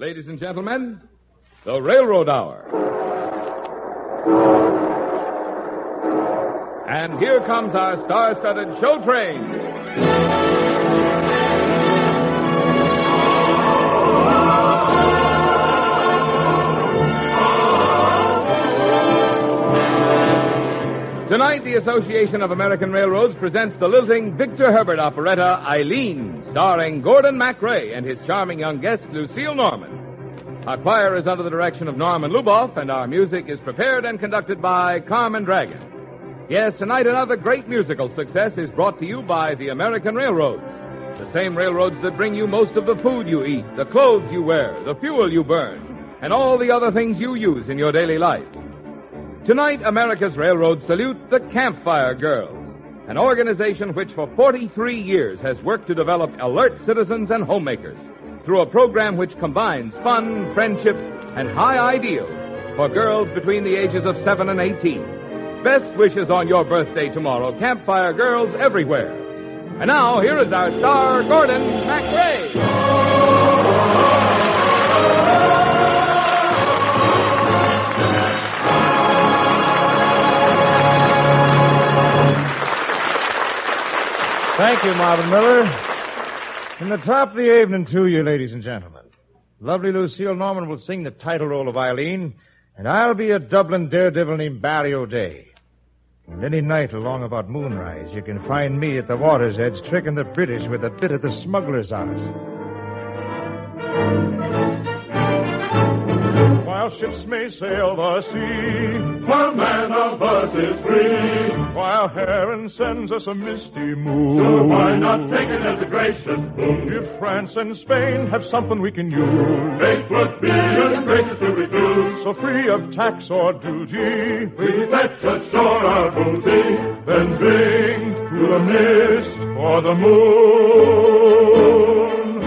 Ladies and gentlemen, the Railroad Hour. And here comes our star-studded show train. Tonight, the Association of American Railroads presents the lilting Victor Herbert operetta, Eileen, starring Gordon MacRae and his charming young guest, Lucille Norman. Our choir is under the direction of Norman Luboff, and our music is prepared and conducted by Carmen Dragon. Yes, tonight another great musical success is brought to you by the American Railroads. The same railroads that bring you most of the food you eat, the clothes you wear, the fuel you burn, and all the other things you use in your daily life. Tonight, America's railroads salute the Campfire Girls, an organization which for 43 years has worked to develop alert citizens and homemakers through a program which combines fun, friendship, and high ideals for girls between the ages of 7 and 18. Best wishes on your birthday tomorrow, Campfire Girls everywhere. And now, here is our star, Gordon MacRae. Thank you, Marvin Miller. In the top of the evening to you, ladies and gentlemen. Lovely Lucille Norman will sing the title role of Eileen, and I'll be a Dublin daredevil named Barry O'Day. And any night along about moonrise, you can find me at the water's edge tricking the British with a bit of the smuggler's art. While ships may sail the sea, one man of us is free. While Heron sends us a misty moon, So why not take it as a gracious boon? If France and Spain have something we can use, It would be ungracious to refuse. so free of tax or duty, We fetch ashore our booty, then drink to the mist or the moon.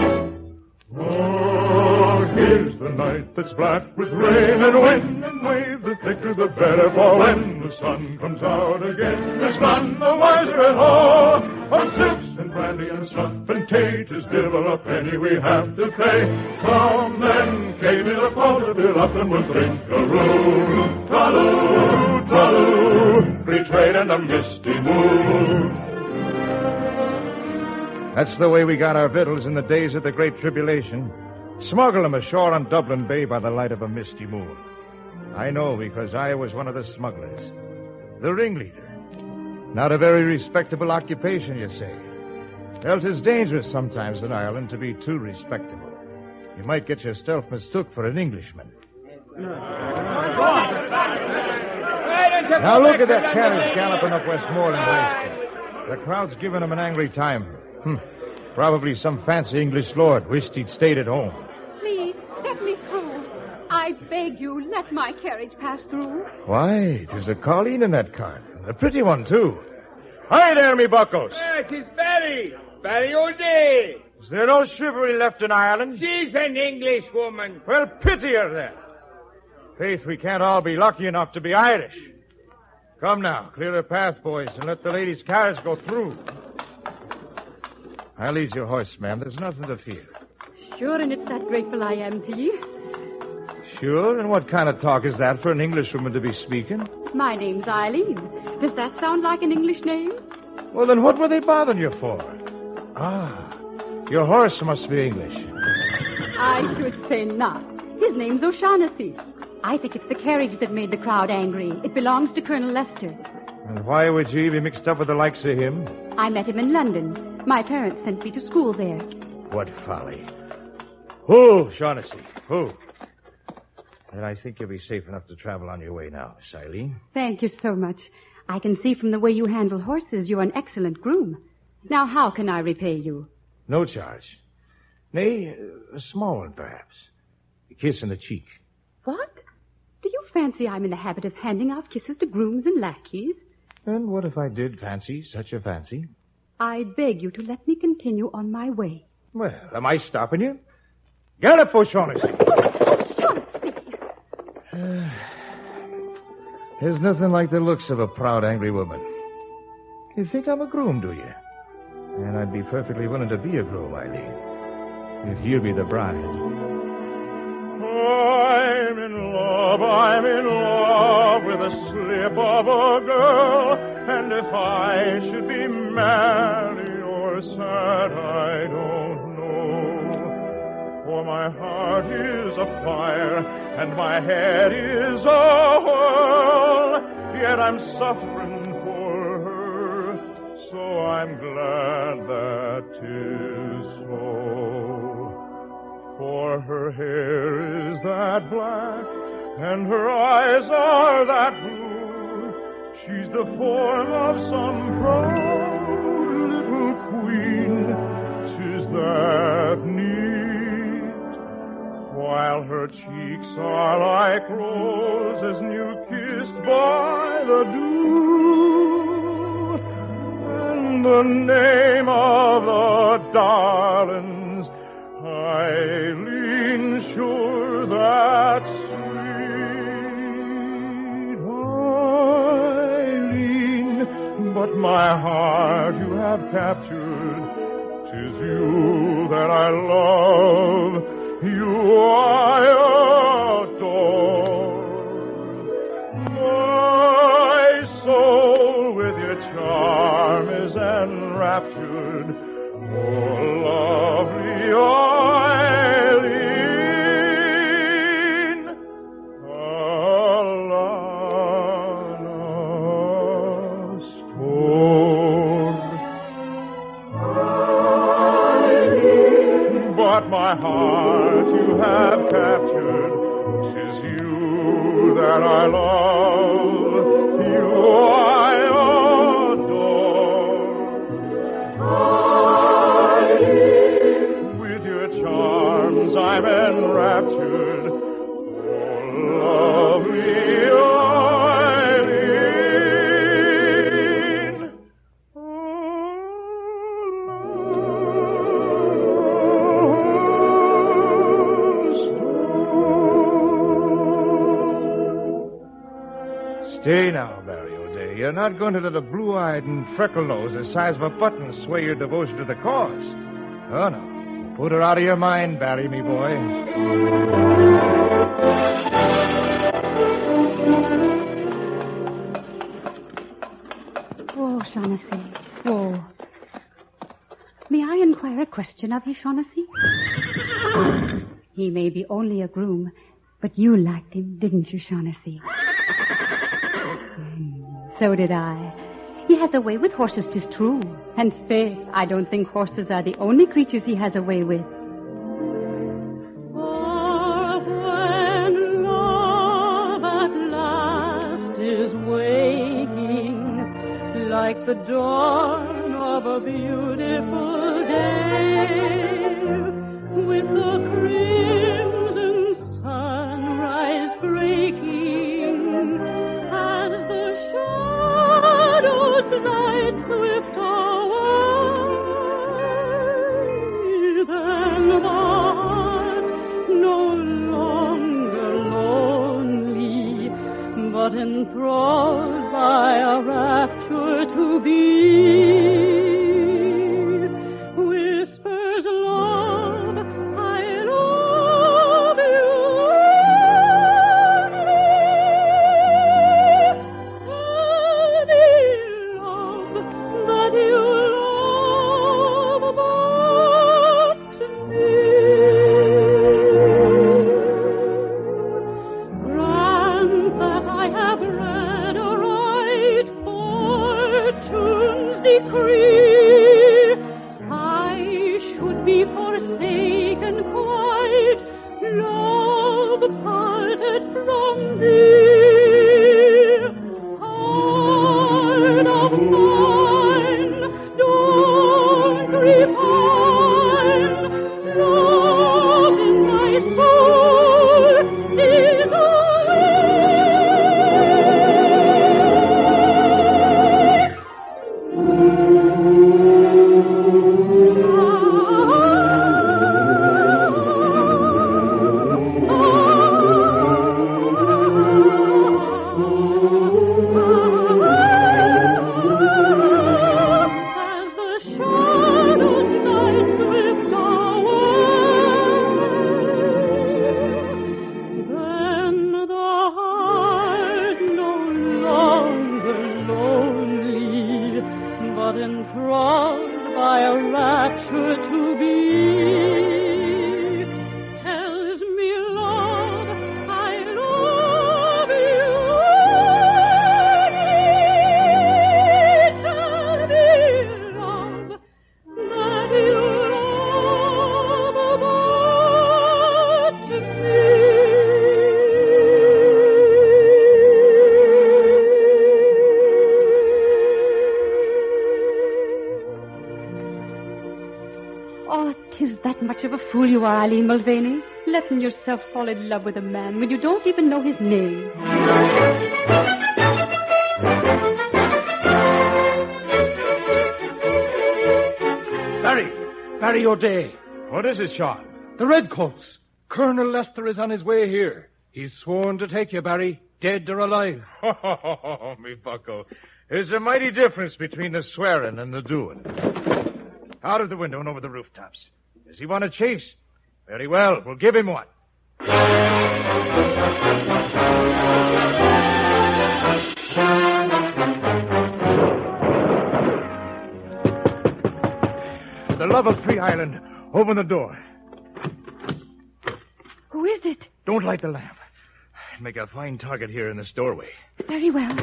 Oh, here's the night that's black with rain and wind and wave. The thicker the better, for when the sun comes out again, there's none the wiser at all. On silks and brandy and snuff and cages, divil a penny we have to pay. Come then, came in a quarter bill up and we'll drink a room. Talloo, talloo, free trade and a misty moon. That's the way we got our victuals in the days of the Great Tribulation. Smuggle them ashore on Dublin Bay by the light of a misty moon. I know because I was one of the smugglers. The ringleader. Not a very respectable occupation, you say. Well, 'tis dangerous sometimes in Ireland to be too respectable. You might get yourself mistook for an Englishman. Now look at that carriage galloping up Westmoreland High Street. The crowd's giving him an angry time. Probably some fancy English lord wished he'd stayed at home. Please, let me through. I beg you, let my carriage pass through. Why, there's a colleen in that cart. A pretty one, too. Hi there, me buckles. It is Barry. Barry O'Day. Is there no chivalry left in Ireland? She's an English woman. Well, pity her, then. Faith, we can't all be lucky enough to be Irish. Come now, clear the path, boys, and let the lady's carriage go through. I'll ease your horse, ma'am. There's nothing to fear. Sure, and it's that grateful I am to you. Sure, and what kind of talk is that for an Englishwoman to be speaking? My name's Eileen. Does that sound like an English name? Well, then what were they bothering you for? Ah, your horse must be English. I should say not. His name's O'Shaughnessy. I think it's the carriage that made the crowd angry. It belongs to Colonel Lester. And why would you be mixed up with the likes of him? I met him in London. My parents sent me to school there. What folly. Who, Shaughnessy? Who? Then I think you'll be safe enough to travel on your way now, Miss Eileen. Thank you so much. I can see from the way you handle horses you're an excellent groom. Now, how can I repay you? No charge. Nay, a small one, perhaps. A kiss on the cheek. What? Do you fancy I'm in the habit of handing out kisses to grooms and lackeys? And what if I did fancy such a fancy? I beg you to let me continue on my way. Well, am I stopping you? Get up, O'Shaughnessy. There's nothing like the looks of a proud, angry woman. You think I'm a groom, do you? And I'd be perfectly willing to be a groom, Eileen. If you'll be the bride. love, I'm in love with a slip of a girl. And if I should be merry or sad, I don't know. For my heart is afire, and my head is a whirl. Yet I'm suffering for her, so I'm glad that 'tis so. For her hair is that black, and her eyes are that blue. She's the form of some proud little queen. 'Tis that neat, while her cheeks are like roses new kissed by the dew. And the name of the darling's Eileen, sure that's sweet. Eileen, but my heart you have captured. 'Tis you that I love, you I adore. My soul with your charm is enraptured. Oh, lovely Eileen, Alana Stone. But my heart you have captured. 'Tis you that I love, you I adore. With your charms I'm enraptured. Oh, lovely Eileen. Stay now, Barry O'Day. You're not going to let a blue-eyed and freckle-nosed the size of a button sway your devotion to the cause. Oh, no. Put her out of your mind, Barry, me boy. Oh, Shaughnessy. Oh. May I inquire a question of you, Shaughnessy? He may be only a groom, but you liked him, didn't you, Shaughnessy? So did I. He has a way with horses, 'tis true. And faith, I don't think horses are the only creatures he has a way with. For when love at last is waking, like the dawn of a beautiful day, with the crimson sunrise breaking, as the shadows glide swift away, then the heart no longer lonely, but enthralled by a rapture to be. fool you are, Eileen Mulvaney. Letting yourself fall in love with a man when you don't even know his name. Barry O'Day. What is it, Sean? The Redcoats. Colonel Lester is on his way here. He's sworn to take you, Barry, dead or alive. Oh, me bucko. There's a mighty difference between the swearing and the doing. Out of the window and over the rooftops. Does he want a chase? Very well, we'll give him one. For the love of Free Island, open the door. Who is it? Don't light the lamp. Make a fine target here in this doorway. Very well.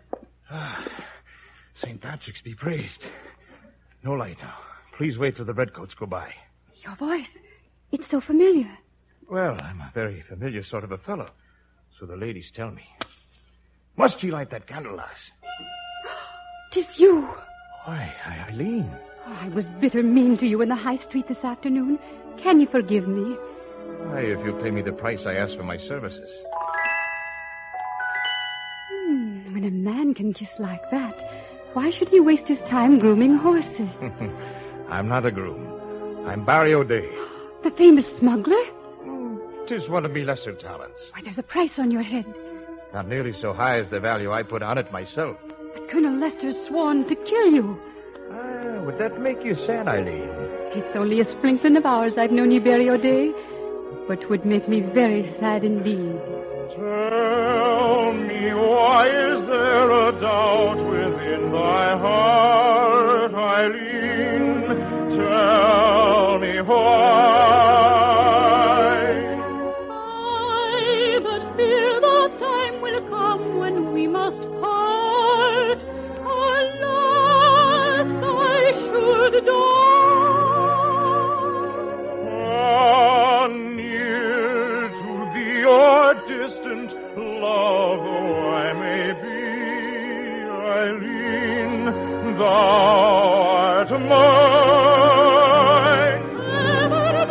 St. Patrick's be praised. No light now. Please wait till the Redcoats go by. Your voice. It's so familiar. Well, I'm a very familiar sort of a fellow, so the ladies tell me. Must you light that candle, lass? 'Tis you. Why, Eileen. Oh, I was bitter mean to you in the high street this afternoon. Can you forgive me? Why, if you pay me the price I ask for my services. When a man can kiss like that, why should he waste his time grooming horses? I'm not a groom. I'm Barry O'Day. The famous smuggler? 'Tis one of me lesser talents. Why, there's a price on your head. Not nearly so high as the value I put on it myself. But Colonel Lester's sworn to kill you. Would that make you sad, Eileen? It's only a sprinkling of hours I've known you, Barry O'Day, but would make me very sad indeed. Tell me, why is there a doubt within thy heart, Eileen? Tell me why. I but fear the time will come when we must part. Alas, I should die. Near to thee or distant, love, though I may be, Eileen, thou art mine. Ever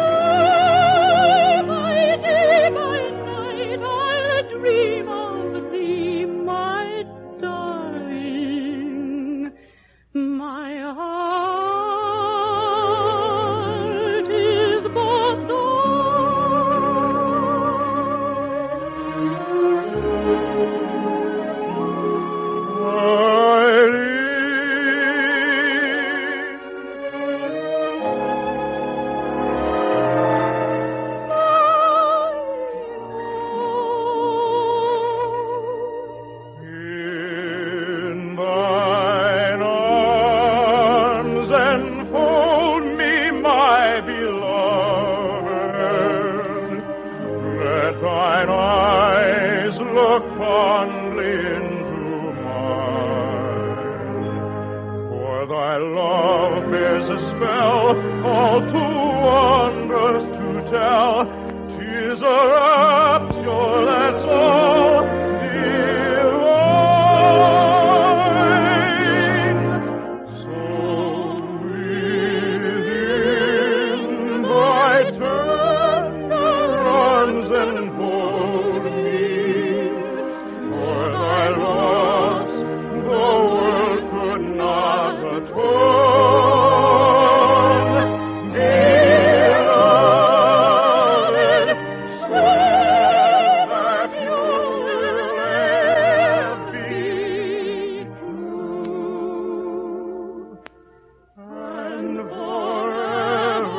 by day, by night, I'll dream of thee, my darling. My heart is but In thine arms enfold me, my beloved. Let thine eyes look fondly into mine. For thy love bears a spell all too wondrous to tell. 'Tis a rapture that's all divine. So within thy tender arms enfold me. For thy loss the world could not atone. Beloved, swear that you will ever be true, and forever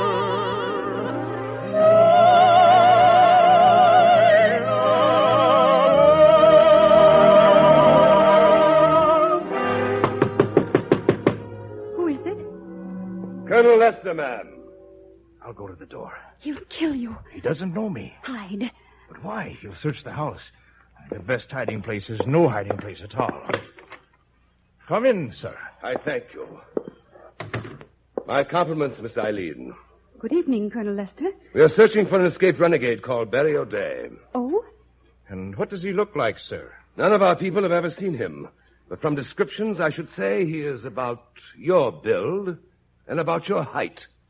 Who is it? Colonel Lester, ma'am. I'll go to the door. He'll kill you. He doesn't know me. Hide. But why? He'll search the house. The best hiding place is no hiding place at all. Come in, sir. I thank you. My compliments, Miss Eileen. Good evening, Colonel Lester. We are searching for an escaped renegade called Barry O'Day. Oh? And what does he look like, sir? None of our people have ever seen him. But from descriptions, I should say he is about your build and about your height.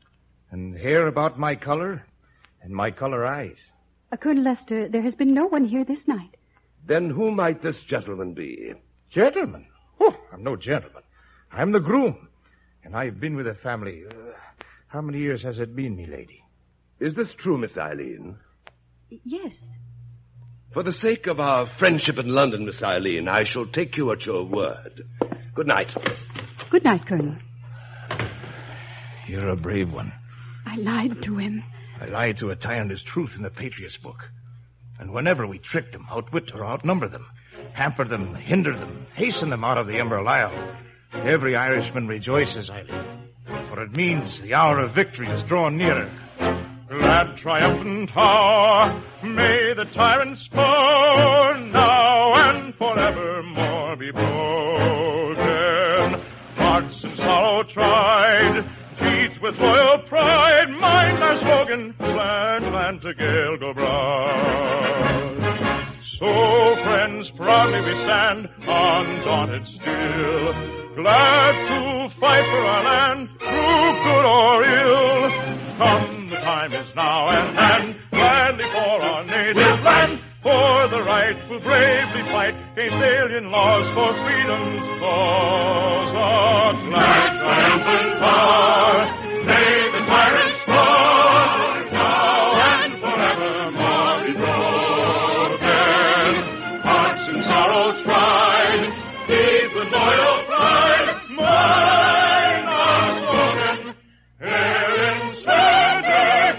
And hair about my color, and my color eyes. Colonel Lester, there has been no one here this night. Then who might this gentleman be? Gentleman? Oh, I'm no gentleman. I'm the groom. And I've been with the family. How many years has it been, me lady? Is this true, Miss Eileen? Yes. For the sake of our friendship in London, Miss Eileen, I shall take you at your word. Good night. Good night, Colonel. You're a brave one. I lied to him. I lied to tie on his truth in the Patriots book. And whenever we trick them, outwit or outnumber them, hamper them, hinder them, hasten them out of the Emerald Isle, every Irishman rejoices, Eileen. For it means the hour of victory is drawn nearer. Glad triumphant hour, may the tyrant's power now and forevermore be broken. Hearts in sorrow tried, teeth with loyal pride, mind our slogan, land to Gael Bride. So, friends, proudly we stand, undaunted still, glad to fight for our land, through good or ill. Come, the time is now at hand, gladly for our native land, for the right we'll bravely fight, against alien laws for freedom's cause. A glad triumphant power, may the tyrant's power now and forevermore be broken. Hearts in sorrow tried, deep with loyal pride, mine are spoken. Here in Santa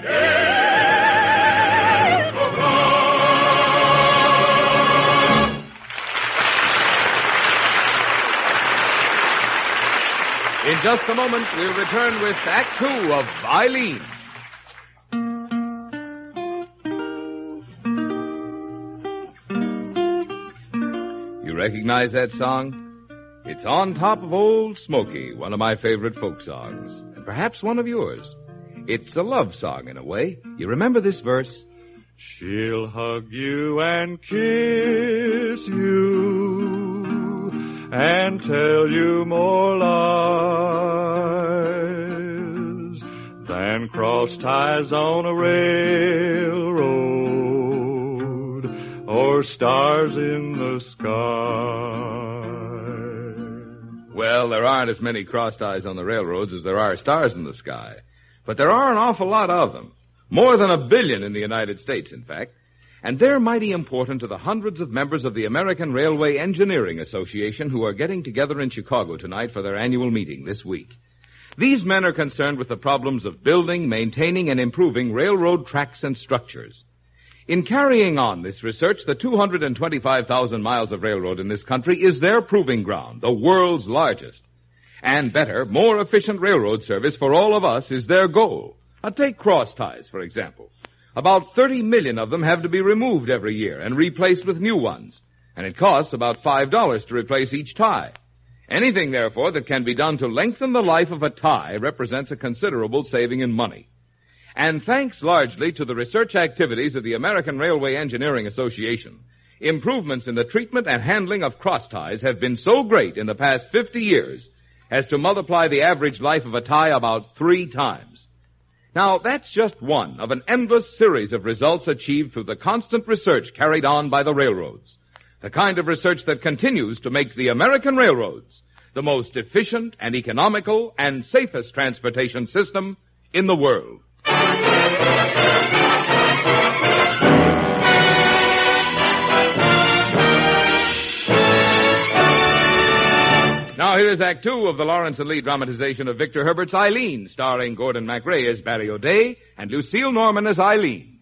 Gael Bride. In just a moment, we'll return with Act Two of Eileen. You recognize that song? It's On Top of Old Smoky, one of my favorite folk songs, and perhaps one of yours. It's a love song in a way. You remember this verse? She'll hug you and kiss you and tell you more lies than cross ties on a railroad or stars in the sky. Well, there aren't as many cross ties on the railroads as there are stars in the sky. But there are an awful lot of them. More than 1 billion in the United States, in fact. And they're mighty important to the hundreds of members of the American Railway Engineering Association who are getting together in Chicago tonight for their annual meeting this week. These men are concerned with the problems of building, maintaining, and improving railroad tracks and structures. In carrying on this research, the 225,000 miles of railroad in this country is their proving ground, the world's largest. And better, more efficient railroad service for all of us is their goal. Take cross ties, for example. About 30 million of them have to be removed every year and replaced with new ones. And it costs about $5 to replace each tie. Anything, therefore, that can be done to lengthen the life of a tie represents a considerable saving in money. And thanks largely to the research activities of the American Railway Engineering Association, improvements in the treatment and handling of cross ties have been so great in the past 50 years as to multiply the average life of a tie about 3 times. Now, that's just one of an endless series of results achieved through the constant research carried on by the railroads. The kind of research that continues to make the American railroads the most efficient and economical and safest transportation system in the world. Now, here is Act Two of the Lawrence and Lee dramatization of Victor Herbert's Eileen, starring Gordon MacRae as Barry O'Day and Lucille Norman as Eileen.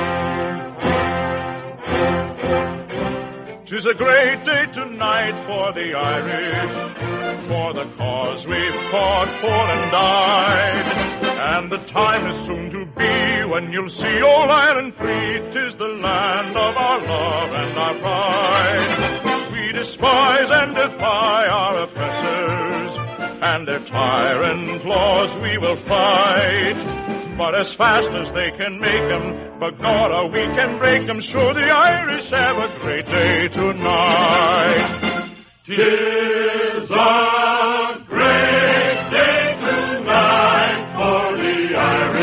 'Tis a great day tonight for the Irish, for the cause we've fought for and died. And the time is soon to be when you'll see old Ireland free. 'Tis the land of our love and our pride. We despise and defy our oppressors, and their tyrant laws we will fight. But as fast as they can make 'em, begorra, we can break 'em. Sure, the Irish have a great day tonight. 'Tis a great day tonight for the Irish.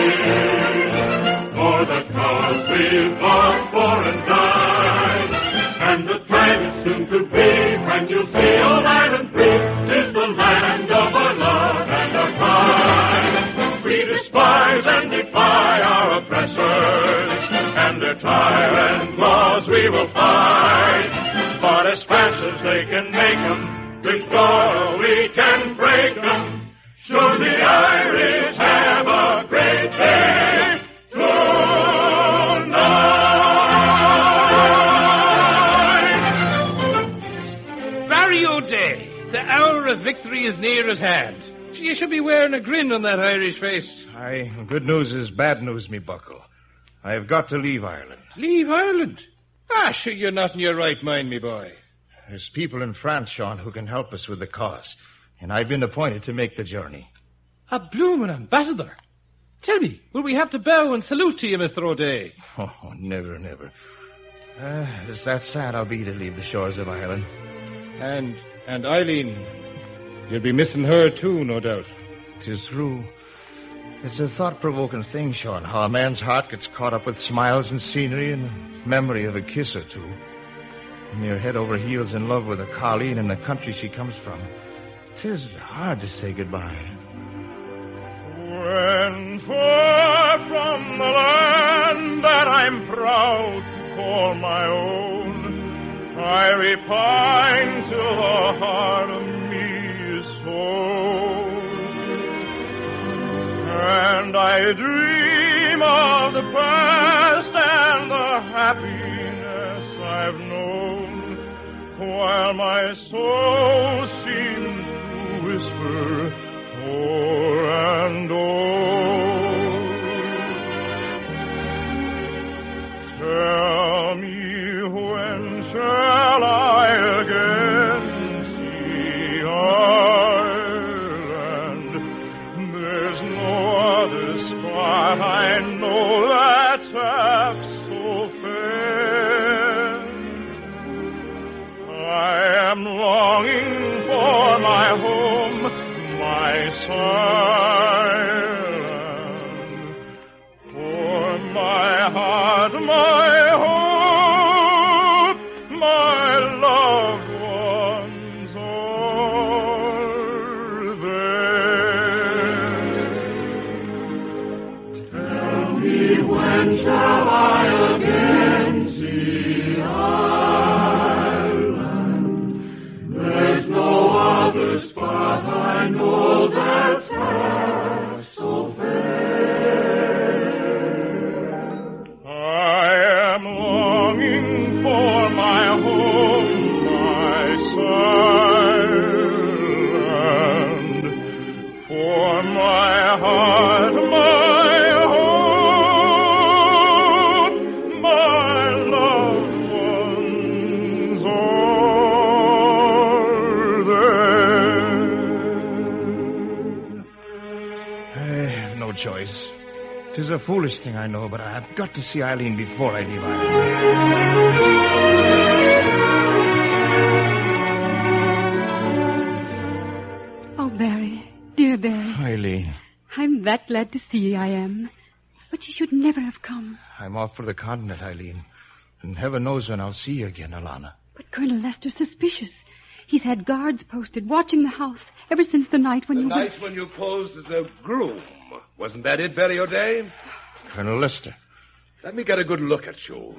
we'll part for and die. And the time is soon to be when you'll see old Ireland free. 'Tis the land of our love and our pride. We despise and defy our oppressors, and their tyrant laws we will fight. But as fast as they can make 'em, before we can break 'em, should the Irish have a great day tonight. Barry O'Day, the hour of victory is near at hand. You should be wearing a grin on that Irish face. Aye, good news is bad news, me bucko. I have got to leave Ireland. Leave Ireland? Ah, sure, you're not in your right mind, me boy. There's people in France, Sean, who can help us with the cause. And I've been appointed to make the journey. A bloomin' ambassador? Tell me, will we have to bow and salute to you, Mr. O'Day? Oh, never, never. It's that sad I'll be to leave the shores of Ireland. And Eileen, you'll be missing her too, no doubt. 'Tis true. It's a thought-provoking thing, Sean, how a man's heart gets caught up with smiles and scenery and the memory of a kiss or two. When you're head over heels in love with a colleen in the country she comes from, 'tis hard to say goodbye. When far from the land that I'm proud to call my own, I repine till the heart of me is whole. And I dream of the past and the happiness I've known, while my soul seems to whisper o'er and o'er. Tell me, when shall I again see Ireland? There's no other spot I know that's half so fair. I am longing for my home, my silence, for my heart, my hope, my loved ones are there. Tell me, when shall I again see Ireland? There's no other spot I know that's half so fair. I am longing for my home, my silence, for my heart, my hope, my loved ones are there. I have no choice. 'Tis a foolish thing, I know, but I've got to see Eileen before I leave Ireland. Oh, Barry, dear Barry. Eileen, I'm that glad to see you, I am. But you should never have come. I'm off for the continent, Eileen. And heaven knows when I'll see you again, Alana. But Colonel Lester's suspicious. He's had guards posted watching the house ever since the night when The you... night when you posed as a groom. Wasn't that it, Barry O'Day? Colonel Lester. Let me get a good look at you.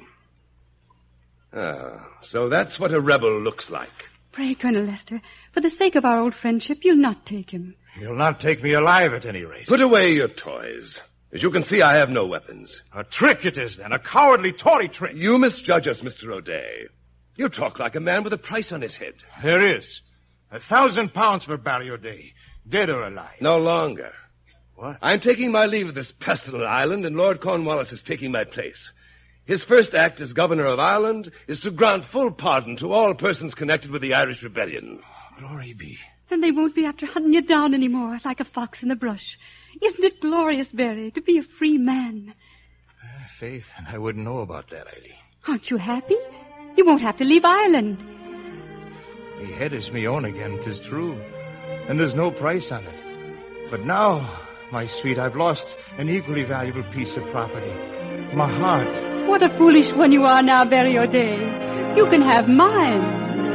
Ah, so that's what a rebel looks like. Pray, Colonel Lester, for the sake of our old friendship, you'll not take him. You'll not take me alive at any rate. Put away your toys. As you can see, I have no weapons. A trick it is, then. A cowardly Tory trick. You misjudge us, Mr. O'Day. You talk like a man with a price on his head. There is. £1,000 for Barry O'Day, dead or alive. No longer. What? I'm taking my leave of this pestilent island, and Lord Cornwallis is taking my place. His first act as governor of Ireland is to grant full pardon to all persons connected with the Irish Rebellion. Glory be. And they won't be after hunting you down anymore like a fox in the brush. Isn't it glorious, Barry, to be a free man? Faith, and I wouldn't know about that, Eileen. Aren't you happy? You won't have to leave Ireland. Me head is me own again, 'tis true. And there's no price on it. But now, my sweet, I've lost an equally valuable piece of property. My heart. What a foolish one you are now, Barry O'Day. You can have mine.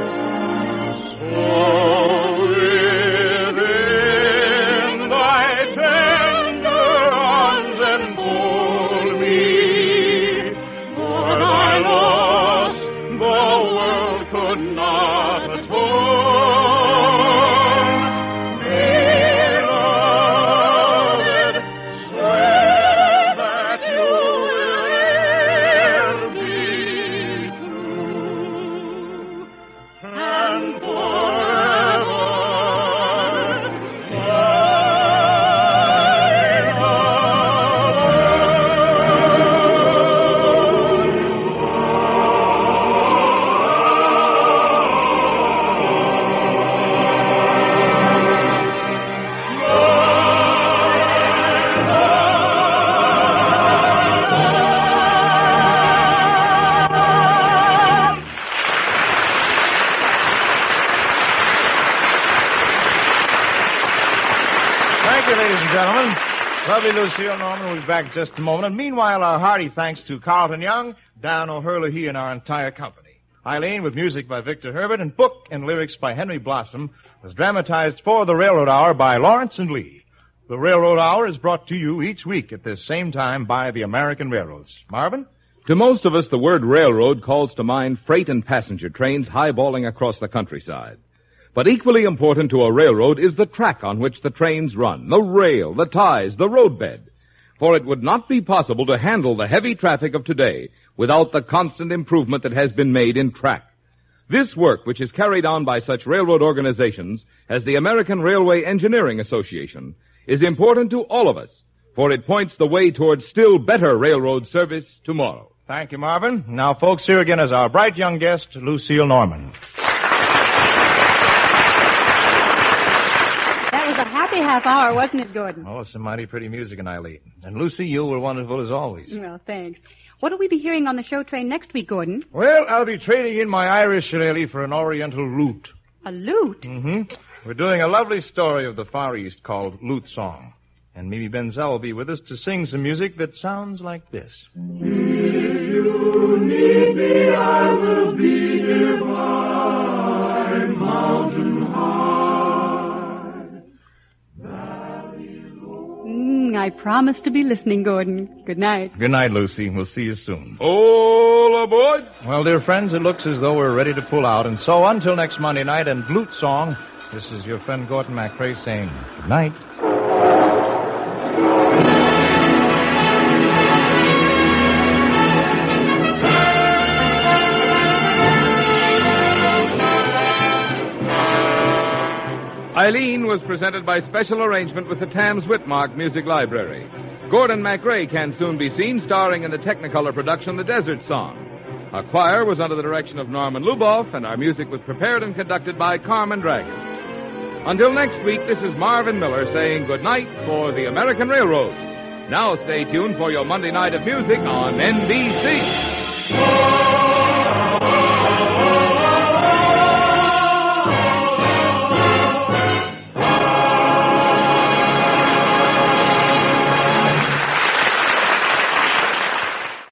Within thy tender arms enfold me, for thy loss the world could not atone. Beloved, swear that you will be true, and forever Thank you, ladies and gentlemen. Lovely Lucille Norman will be back just a moment. And meanwhile, our hearty thanks to Carlton Young, Dan O'Hurley, and our entire company. Eileen, with music by Victor Herbert and book and lyrics by Henry Blossom, was dramatized for the Railroad Hour by Lawrence and Lee. The Railroad Hour is brought to you each week at this same time by the American Railroads. Marvin? To most of us, the word railroad calls to mind freight and passenger trains highballing across the countryside. But equally important to a railroad is the track on which the trains run, the rail, the ties, the roadbed. For it would not be possible to handle the heavy traffic of today without the constant improvement that has been made in track. This work, which is carried on by such railroad organizations as the American Railway Engineering Association, is important to all of us, for it points the way towards still better railroad service tomorrow. Thank you, Marvin. Now, folks, here again is our bright young guest, Lucille Norman. That was a happy half hour, wasn't it, Gordon? Oh, some mighty pretty music, and Eileen. And Lucy, you were wonderful as always. Well, thanks. What will we be hearing on the show train next week, Gordon? Well, I'll be trading in my Irish shillelagh for an Oriental lute. A lute? Mm-hmm. We're doing a lovely story of the Far East called Lute Song. And Mimi Benzel will be with us to sing some music that sounds like this. If you need me, I will be nearby, mountain high, valley low. I promise to be listening, Gordon. Good night. Good night, Lucy. We'll see you soon. All aboard! Well, dear friends, it looks as though we're ready to pull out. And so until next Monday night and Lute Song, this is your friend Gordon MacRae saying good night. Eileen was presented by special arrangement with the Tams Whitmark Music Library. Gordon MacRae can soon be seen starring in the Technicolor production The Desert Song. Our choir was under the direction of Norman Luboff, and our music was prepared and conducted by Carmen Dragon. Until next week, this is Marvin Miller saying good night for the American Railroads. Now stay tuned for your Monday night of music on NBC.